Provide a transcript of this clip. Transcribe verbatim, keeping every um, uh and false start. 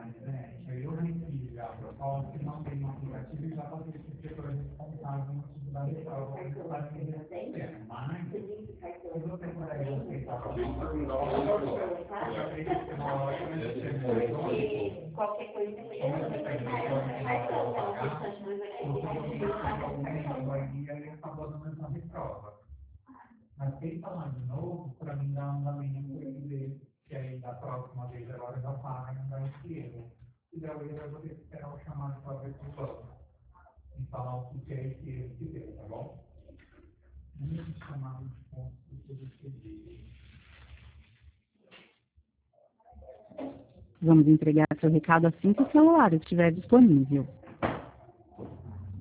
online, né? Eu recebi já a proposta e mandei no aplicativo e já passei esse setor responsável da prova que está me respondendo. Mas, se você puder aceitar a proposta, eu acredito que uma ótima distribuição. Qualquer coisa que você vai pagar, você vai ir e acabou dando essa reprova. Mas quem falar de novo, para mim dá um andamento e ver que aí da próxima vez agora já paga e não dá esse erro. E daí eu vou ter que esperar o chamado para ver se vamos e falar o que é esse erro que deu, tá bom? Muito chamado de pontos que eu escrevi. Vamos entregar seu recado assim que o celular estiver disponível.